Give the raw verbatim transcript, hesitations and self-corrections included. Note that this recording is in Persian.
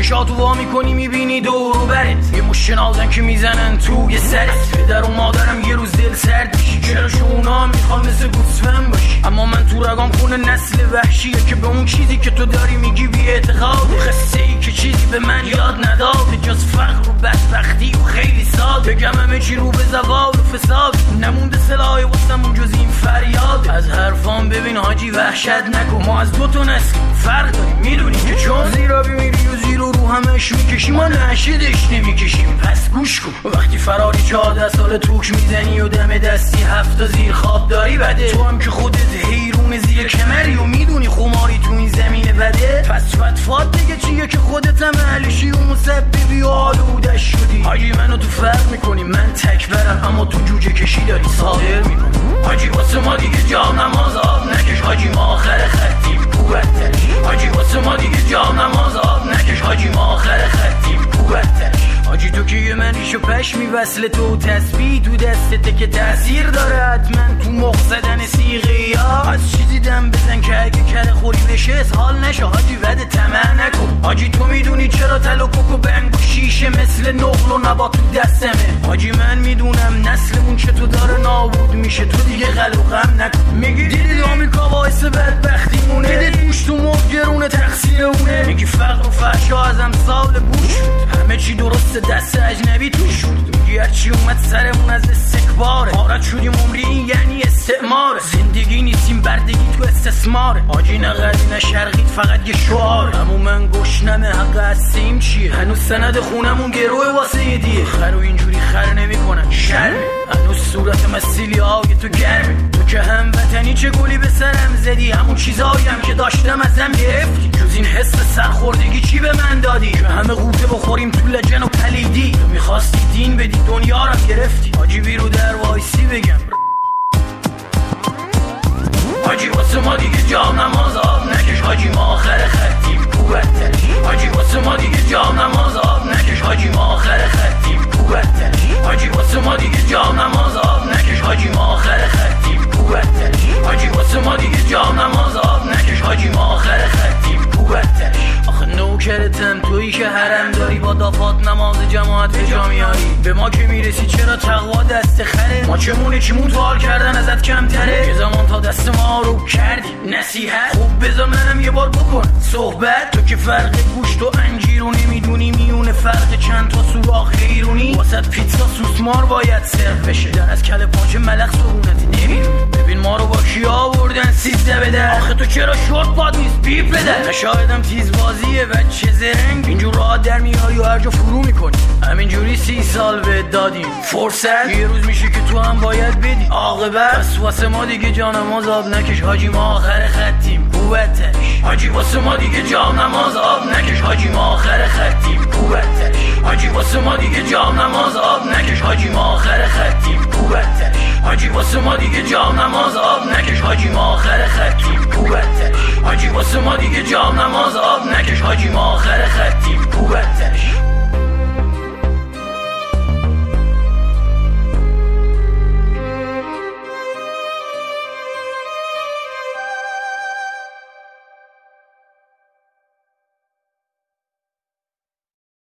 چشاتو وا میکنی میبینی دورو برت یه مش نازن که میزنن توی سرت. پدر و مادرم یه روز دل سرد میشی، چرا شونا میخوان مثل گوسفند باشی. اما من تو رگام خونه نسل وحشیه که به اون چیزی که تو داری میگی بی اعتقاد. قصه ای که چیزی به من یاد نداد جز فقر و بدبختی و خیلی ساده. بگم همه چی رو به زوال و فساد، نمونده سلاحی واسمون جز این فریاد. از حرفام ببین حاجی وحشت نکن، ما از دو تا نسل فرق داریم میدونی که چون زیرا میری و زیرو رو همش میکشیم ما نشدش نمیکشیم. پس گوش کن وقتی فراری چهارده سال توک میزنی و دم دستی هفت تا زیر خواب داری بده. تو هم که خودت حیرون زیر کمری و میدونی خماری تو این زمین بده. پس فتفات دیگه چیه که خودت هم اهلشی و مسببی و آلودش شدی. حاجی منو تو فرق میکنی، من تکبرم اما تو جوجه کشی داری صادر میکنی. حاجی واسه ما دیگه جا نماز آب نکش، حاجی ما آخر خطیم قوتش. حاجی واسه ما دیگه جا نماز آب نکش، حاجی ما آخر خطیم قوتش. حاجی تو که یه من ریشو پشمی وصل تو تسبیح تو دستته که تأثیر داره حتما تو مخ زدن سیغه یا. از چیزی دم بزن که اگه کره خوری بشه اسهال نشه حاجی وده طمع نکن. حاجی تو میدونی چرا تل و کوک و بنگ و شیشه مثل نقل و نبات تو دستمه. حاجی من میدونم نسلمون که تو داره نابود میشه، تو دیگه قلق و غم نکن. میگی دیدید آمریکا باعث بدبختیمونه، دیدید بوش تو مخ گرونه تقصیر اونه. میگی فقر و فحشا از امسال بوش شد، همه چی درست دست اجنبی تو شد. میگی هرچی اومد سرمون از استکباره، غارت شدیم عمری این یعنی استعماره. زندگی نیستیم بردگی تو استثماره. حاجی نه غربی نه شرقیت فقط یه شعاره. اما من گشنمه حق هستیم چیه، هنوز سند خونمون گروه واسه یه دیه. خرو اینجوری خر نمیکنن شرمه، هنوز صورت مسیلی های تو گرمه. تو که هم وطنی چه گلی به سرم زدی، همون چیزایی هم که داشتم ازم گرفتی. جز این حس سرخوردگی چی به من دادی که همه قوطه بخوریم تو لجن و پلیدی. تو میخواستی دین بدی دنیا رو گرفتی. حاجی بیرو در وایسی بگم حاجی واسه ما دیگه جا نماز آب نکش، حاجی ما آخر خطیم قوتش. حاجی واسه ما دیگه جا نماز آب نکش، حاجی ما آخر خطیم قوتش. حاجی واسه ما دیگه جا نماز آب نکش، حاجی ما آخر خطیم قوتش. حاجی واسه ما دیگه جا نماز آب نکش، حاجی ما آخر خطیم قوتش. آخه نوکرتم تویی که حرم داری، با دافات نماز جماعت به جا میاری. به ما که میرسی چرا تقوا دست خره، ما چمونه چیمون تو حال کردن ازت کمتره. یه زمان تا دست ما رو کردی نصیحت، خوب بذار منم یه بار بکن صحبت. تو که فرق گوشت و انجیر رو نمیدونی، میونه فرق چند تا سوراخ ایرونی. واسه پیتزا سوسمار باید سرو بشه، در از کله پاچ ملخ سرونت نمیدونی. ببین ما رو با کی آوردن سیزده بده، آخه تو چرا شورت پاد نیست بیپ بده. شایدم تیز بازیه و چه زرنگ اینجور راحت در میاری و هر جا فرو میکنی. همینجوری سی سال به دادیم فرصت، یه روز میشه که تو هم باید بدی عاقبت. پس واسه ما دیگه جانماز آب نکش، حاجی ما آخر خطیم قوتش. حاجی واسه ما دیگه جانماز آب نکش، حاجی ما آخر خطیم قوتش. حاجی واسه ما دیگه جانماز آب نکش، حاجی ما آخر خطیم قوتش. حاجی واسه ما دیگه جانماز آب نکش، حاجی ما آخر خطیم قوتش. حاجی واسه ما دیگه جانماز آب نکش، حاجی ما آخر خطیم قوتش.